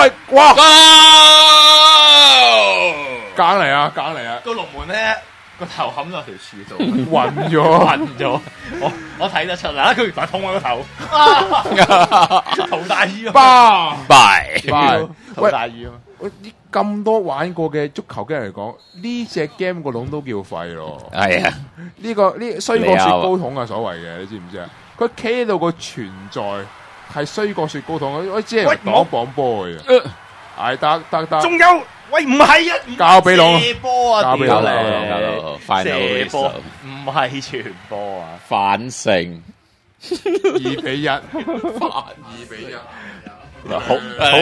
梗嚟啊！ 個龍門咧個頭冚咗條樹度， 暈咗。 我睇得出啦，佢打痛我個頭，頭大醫啊！ 拜。 頭大醫啊！ 喂，咁多玩過嘅足球 game 嚟講，呢隻 game 個籠都叫廢咯。 係啊， 呢衰過雪糕筒啊，所謂嘅，你知唔知啊？佢企喺度個存在係衰過雪糕筒，我只係擋波嘅啫。係得。 仲有，喂唔係啊， 交俾龍射波啊， 交俾龍快射波唔係傳波啊， 反勝 2比1， 好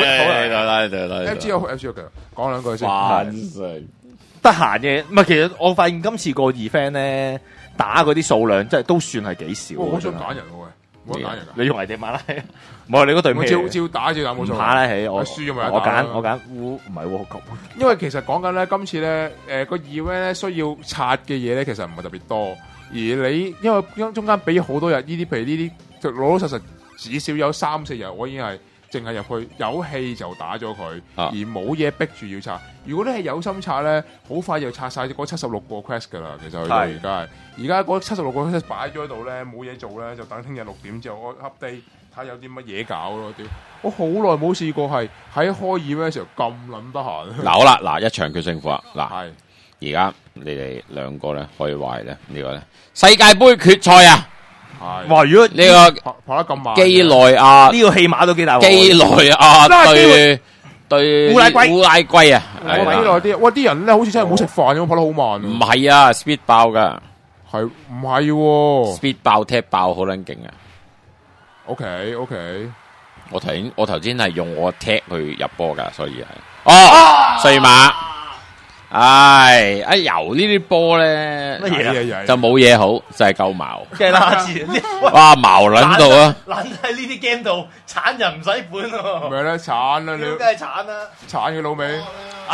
FGO 嘅，講兩句先。 反勝得閒嘅，唔係其實我發現今次個2friend咧打嗰啲數量，真係都算係幾少。 我好想揀人喎，冇得揀人㗎。 你用嚟隻馬拉，唔係你嗰隊咩？ 照打冇錯。 馬拉起我輸咗咪我揀唔係喎， 因為其實講緊咧，今次咧個2咧需要刷嘅嘢咧，其實唔係特別多。而你因為中間俾好多日呢啲，譬如呢啲就老老實實至少有3-4日，我已經係淨係入去有氣就打咗佢，而冇嘢逼住要刷。如果你係有心刷咧，好快就刷晒嗰76個 quest 噶啦。其實去到而家嗰76個 quest 擺咗喺度咧，冇嘢做咧，就等聽日6點之後我 update 睇下有啲乜嘢搞咯。屌，我好耐冇試過係喺開2嘅時候咁撚得閒。 好啦，嗱一場決勝負啦，嗱係而家你哋兩個咧可以話咧呢個咧世界盃決賽啊！ 哇！如果呢個跑得咁慢， 基內亞呢個戲碼都幾大鑊。 基內亞對烏拉圭啊！ 我幾耐啲，哇！啲人咧好似真係冇食飯咁，跑得好慢。 唔係啊 ，speed 爆噶， 係唔係 ？speed 爆踢爆好撚勁啊 ！OK， 我頭先係用我踢去入波噶，所以係碎馬。唉，一游呢啲波咧， 乜嘢啊？ 就冇嘢好，就係夠矛。 嘅啦， 哇，矛撚到啊！ 撚喺呢啲 game 度，鏟人唔使本喎。 咪咧鏟啦，你梗係鏟啦， 鏟佢老味。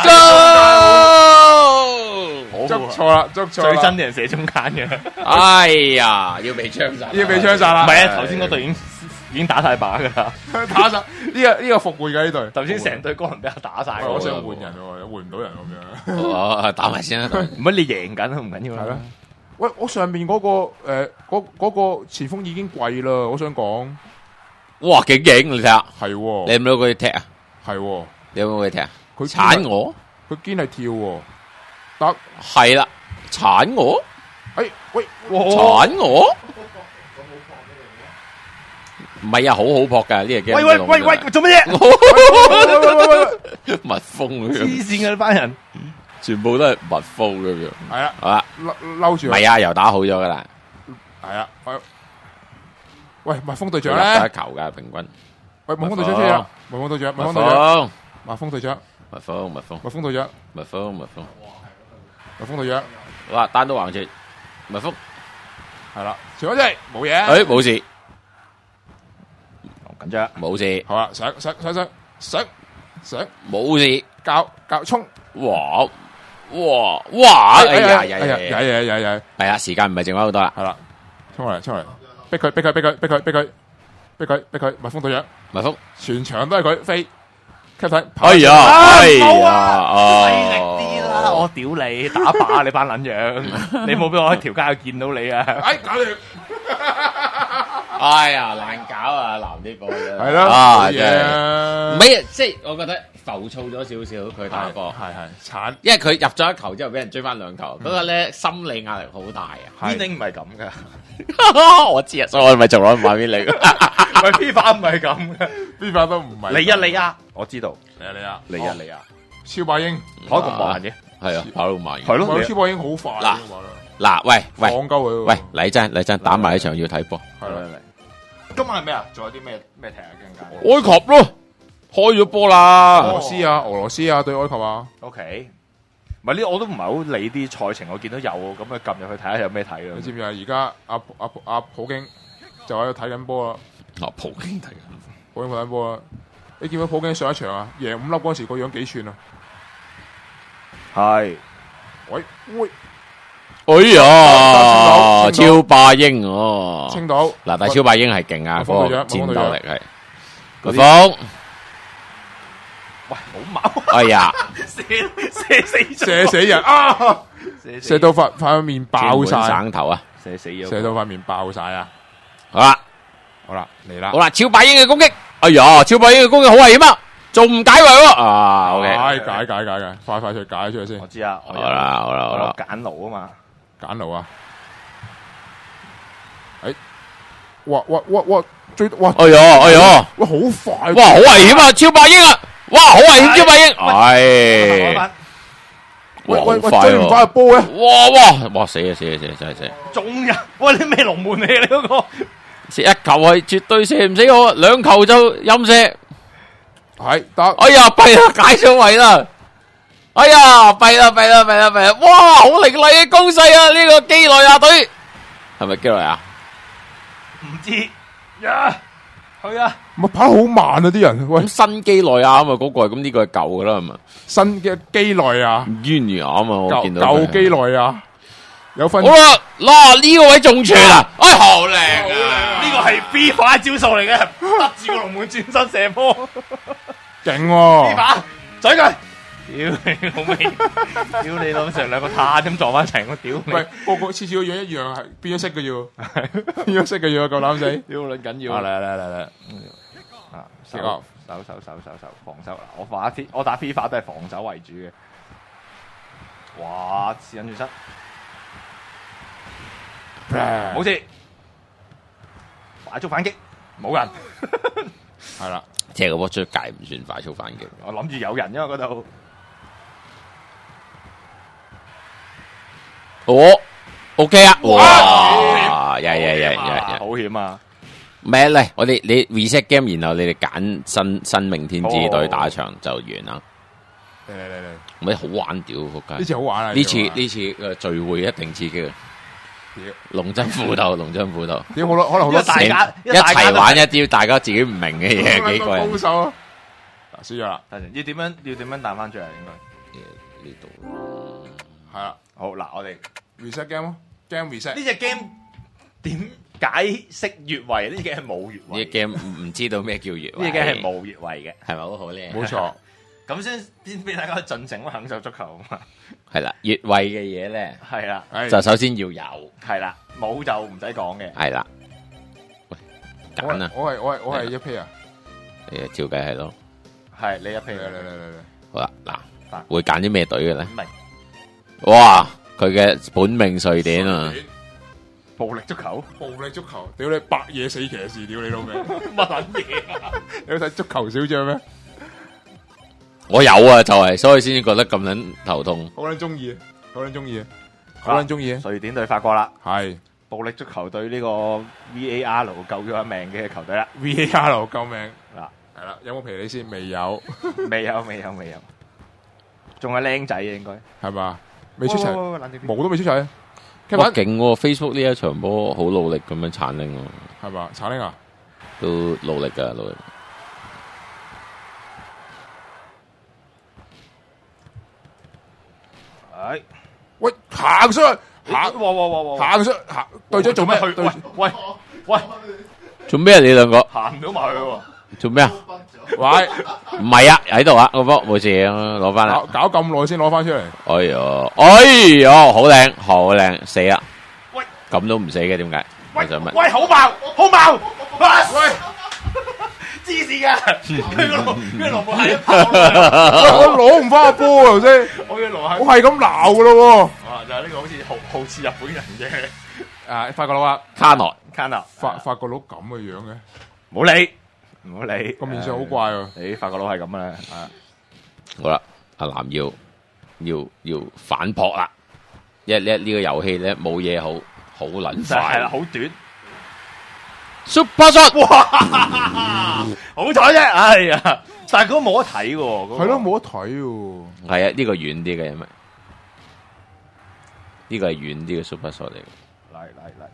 捉錯啦，捉錯啦！ 最憎啲人射中間嘅。 哎呀，要被槍殺， 要被槍殺啦！ 唔係啊，頭先嗰隊已經打晒靶噶啦， 打晒呢個復活嘅呢隊。 頭先成隊哥倫比亞打晒。 我想換人喎，換唔到人咁樣。 哦，打埋先啦。 唔係你贏緊都唔緊要啦。 喂，我上面嗰個嗰個前鋒已經跪啦，我想講。 哇，幾勁你睇下。 係。 你有冇攞佢踢啊？ 係。 你有冇佢踢啊？ 佢鏟我。 佢堅係跳喎。得。 係啦，鏟我。 哎喂， 鏟我。唔係啊，好撲噶呢個 game。 喂，做乜嘢？ 蜜蜂咁樣。 黐線嘅呢班人， 全部都係蜜蜂咁樣。 係啊， 好啦， 嬲住。 唔係啊，又打好咗噶啦。 係啊， 喂，蜜蜂隊長佢入得咧一，球㗎平均。 喂，蜜蜂隊長出嚟啦，蜜蜂隊長，蜜蜜蜂隊長， 蜂， 蜜蜂隊長， 蜜蜂，蜜蜂， 蜜蜂隊長， 蜜蜂，蜜蜂。 蜜蜂隊長， 哇，單刀橫切，蜜蜂。 係啦，傳咗隻冇嘢， 誒，冇事， 緊張， 冇事， 好啦，上， 冇事。 教衝， 哇哇哇！哎呀呀呀！ 呀， 係啊，時間唔係剩翻好多啦。 係啦，衝嚟，逼佢，蜜蜂隊長， 蜜蜂。 全場都係佢飛，吸睇， 哎呀，哎呀， 犀利啲啦！ 哦， 我屌你，打靶你班撚樣，你冇俾我喺條街見到你啊！ 哎，搞掂， 哎呀，難搞啊，男啲波真係。 係咯， 啊， 冇真係。 嘢唔係，即係我覺得浮躁咗少少，佢打波。 係鏟， 因為佢入咗一球之後，俾人追翻兩球，嗰個咧心理壓力好大啊！ 係 Winning 唔係咁噶， 我知啊，所以我咪做攞買俾你。 喂 FIFA 唔係咁嘅。 FIFA 都唔係， 你啊，我知道， 你啊， 你啊， 超霸英， 跑咁慢嘅， 係啊，跑到慢。 係咯， 超霸英好快嗱嗱，喂， 放鳩佢， 喂，嚟真打埋一場要睇波。 係啦， 今晚係咩啊？仲有啲咩踢啊？更加埃及咯，開咗波啦。 俄羅斯啊，對埃及啊， OK，唔係呢，我都唔係好理啲賽程，我見到有咁啊，撳入去睇下有咩睇啊！ 你知唔知啊？而家阿普京就喺度睇緊波啦， 哦，普京睇緊。 普京睇緊波啦。你見到普京上一場啊，贏5粒嗰時個樣幾串啊？ 係， 喂， 哎呀，超霸英哦， 青島嗱，但係超霸英係勁啊，個蜜蜂隊長戰鬥力係。 嗰啲蜜蜂， 喂，好猛， 哎呀， 射死人啊！射到塊面爆晒， 省頭啊！ 射死咗， 射到塊面爆晒啊！ 好啦， 好啦，嚟啦好，啦，超霸英嘅攻擊，哎呀，超霸英嘅攻擊好危險啊，仲唔解圍喎？啊，OK， 解，快出去解出去先我，知啊， 好啦，好啦，好啦， 揀路啊嘛， 揀路啊！誒，哇，追哇！ 哎呀，哎呀， 哇，好快！ 哇，好危險啊，超霸英啊，哇，好危險，超霸英，唉， 喂， 好快追唔翻個波嘅， 哇，死啊，真係死！ 仲有，喂，你咩龍門嚟你嗰個？ 射一球係絕對射唔死我，兩球就陰射。 係得， 哎呀，弊啦，解咗圍啦！哎呀，弊啦！哇，好凌厲嘅攻勢啊！呢個基內亞隊係咪基內亞？ 唔知呀，去啊！ 咪跑好慢啊！啲人喂咁，新基內亞啊嘛，嗰個係咁呢個係舊噶啦，係嘛？ 新嘅基內亞， 淵源啊嘛，我見到舊基內亞有分好啦，嗱呢個位中傳啊，哎好靚啊！ 呢個係 FIFA 招數嚟嘅，得住個龍門轉身射波勁喎！ ，FIFA 嘴佢，屌你老味，屌你老成兩個炭咁撞翻一齊，我屌你！ 喂，個次個樣一樣，係變咗色嘅要，變咗色嘅要，夠膽死！ 屌撚緊要啊嚟， 啊！ 結果守，防守嗱，我打 FIFA 都係防守為主嘅。哇！試緊轉身，冇事，快速反擊，冇人。 係啦， 即係個波出界唔算快速反擊。 我諗住有人，因為嗰度哦，OK 啊，哇，呀， 好險啊！ 咩嚟？我哋你 reset game，然後你哋揀新明天之隊打場就完啦。 嚟， 咪好玩屌仆街！ 呢次好玩啊！ 呢次嘅聚會一定刺激啊！龍爭虎鬥， 點好多可能好多大家一齊玩一啲大家自己唔明嘅嘢，幾個人高手啊！嗱，輸咗啦， 要點樣彈翻出嚟？應該呢度係啦好嗱，我哋 ，reset game 咯，game reset。 呢隻 game 點解釋越位？呢隻 game 係冇越呢位， 個 game 唔知道咩叫越位， 呢隻 game 係冇越位嘅。 係咪好好咧？ 冇錯， 咁先俾大家盡情咁享受足球啊嘛。 係啦，越位嘅嘢咧， 係啦， 就首先要有， 係啦，冇就唔使講嘅。 係啦。喂，揀啊！ 我係一 pair 啊！ 誒，照計係咯。 係你一批嚟， 好啦，嗱，會揀啲咩隊嘅咧？ 唔明哇！佢嘅本命瑞典啊！ 暴力足球， 暴力足球，屌你白夜死騎士，屌你老味！ 乜撚嘢啊？ 你有睇足球小將咩？ 我有啊，就係所以先至覺得咁撚頭痛。 好撚中意，好撚中意，好撚中意。 瑞典對法國啦， 係暴力足球隊呢個 VAR 救咗一命嘅球隊啦。 VAR 救命嗱， 係啦，有冇皮你先？未有， 未有，仲係僆仔嘅應該係嘛？未出齊， 喂冷靜啲毛都未出齊。 哇，勁喎！Facebook 呢一場波好努力咁樣鏟拎喎， 係嘛？查拎啊， 都努力㗎，努力。 係， 喂，行出去，行， 哇！ 行出去，行，隊長做咩？ 去？ 隊喂， 做咩啊？你兩個行唔到埋去喎。 做咩啊？ 喂， 唔係啊，喺度啊，個波冇事啊，攞翻嚟。 搞咁耐先攞翻出嚟。 哎呦，好靚，好靚，死啦！ 喂， 咁都唔死嘅，點解？ 喂，好爆！喂，黐線㗎！佢個羅姆係我攞唔翻個波啊頭先， 我嘅羅係我係咁鬧噶咯啊，就係呢個好似好似日本人嘅喎。法國佬啊， 卡內卡納， 法國佬咁嘅樣嘅， 唔好理， 個面相好怪喎。 你法國佬係咁啦， 好啦，阿南要反撲啦！呢個遊戲咧冇嘢好撚快， 係啦，好短。 Super Shot， 哇！好彩啫，哎呀！但係嗰個冇得睇喎， 係咯，冇得睇喎。 係啊，呢個遠啲嘅，因為呢個係遠啲嘅 Super Shot 嚟嘅。 嚟，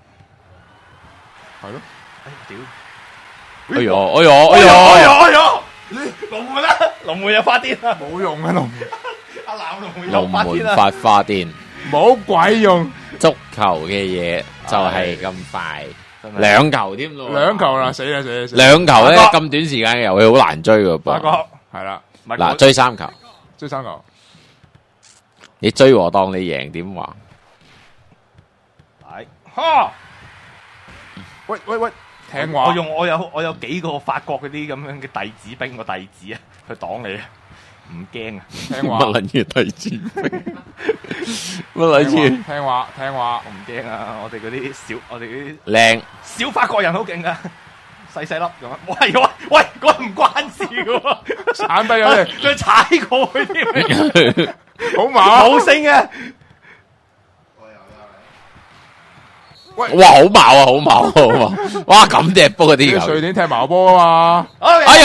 係咯。 哎屌！ 哎呦！ 龍門又發癲啦！ 冇用啊，龍阿南龍門又龍發癲啦！ 門發花癲， 冇鬼用， 足球嘅嘢就係咁快，兩球添咯， 兩球啦，死啦！ 兩球咧咁短時間嘅遊戲好難追噶法噃。 國係啦， 嗱，追三球， 追三球， 你追和當你贏點話？ 係，哈！ 喂，聽話。 我有幾個法國嗰啲咁樣嘅弟子兵個弟子啊，去擋你啊，唔驚啊！ 聽話， 乜撚嘢弟子兵？乜撚嘢？ 聽話， 我唔驚啊！我哋嗰啲靚小法國人好勁噶，細細粒咁啊！喂，嗰個唔關事嘅喎， 鏟低咗你， 佢踩過去添， 好麻， 冇聲嘅。 哇，好矛啊，好矛！哇，咁踢波嗰啲瑞典踢矛波啊嘛！ 哎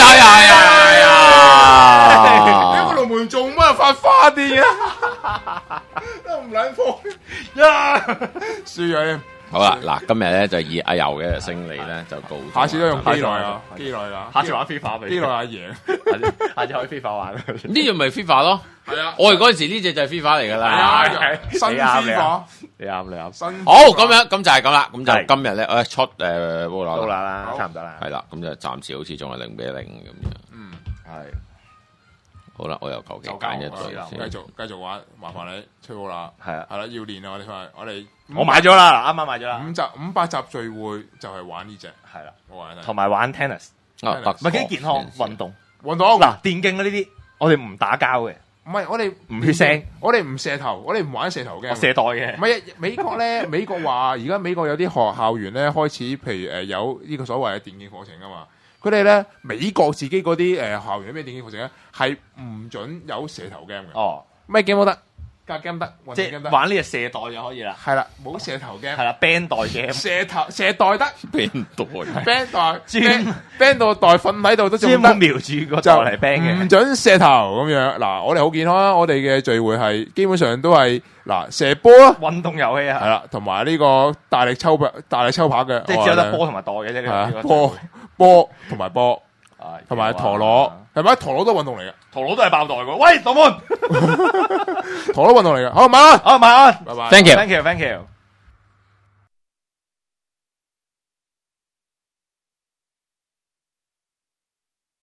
呀！ 你個龍門做乜發花癲啊？都唔撚放呀！輸咗添。 好啦，嗱，今日咧就以阿游嘅勝利咧就告終。 下次都用機內啊，機內啊， 下次玩 FIFA 俾機內阿贏。 下次可以 FIFA 玩。 呢隻咪 FIFA 咯。 係啊， 我哋嗰陣時呢隻就係 FIFA 嚟噶啦。 新 FIFA。 你啱。 新好，咁就係咁啦。咁就今日咧，我出波到啦，差唔多啦。 係啦，咁就暫時好似仲係0-0咁樣。 係。 好啦，我又求其揀一隊先。 繼續玩，麻煩你吹好啦。 係啊， 係啦，要練啊！我哋我買咗啦，啱啱買咗啦。 5集聚會就係玩呢隻， 係啦， 我玩同埋玩 tennis， 啊， 咪幾健康運動。 運動嗱，電競呢啲我哋唔打交嘅， 唔係我哋唔血腥， 我哋唔射頭，我哋唔玩射頭嘅。 射袋嘅。 唔係美國咧，美國話而家美國有啲校園咧開始，譬如有呢個所謂嘅電競課程啊嘛。佢哋咧美國自己嗰啲校園咩電競課程咧係唔準有射頭 game 嘅。 哦， 咩 game 都得，格 game 得， 即係玩呢隻射袋就可以啦。 係啦，冇射頭 game。 係啦，band 袋嘅射袋得邊袋 ，band 袋專 band 到袋瞓喺度都仲專得門瞄住個袋嚟 band 嘅。 唔準射頭咁樣。嗱，我哋好健康啊！我哋嘅聚會係基本上都係嗱射波啊， 運動遊戲啊， 係啦，同埋呢個大力抽拍嘅， 即係只有得波同埋袋嘅啫。呢個波同埋波，同埋陀螺，係咪？陀螺都係運動嚟嘅， 陀螺都係爆袋嘅。喂，導門， 陀螺運動嚟嘅。好，晚安， 好，晚安， 拜拜。 ？Thank you。 thank you，thank you。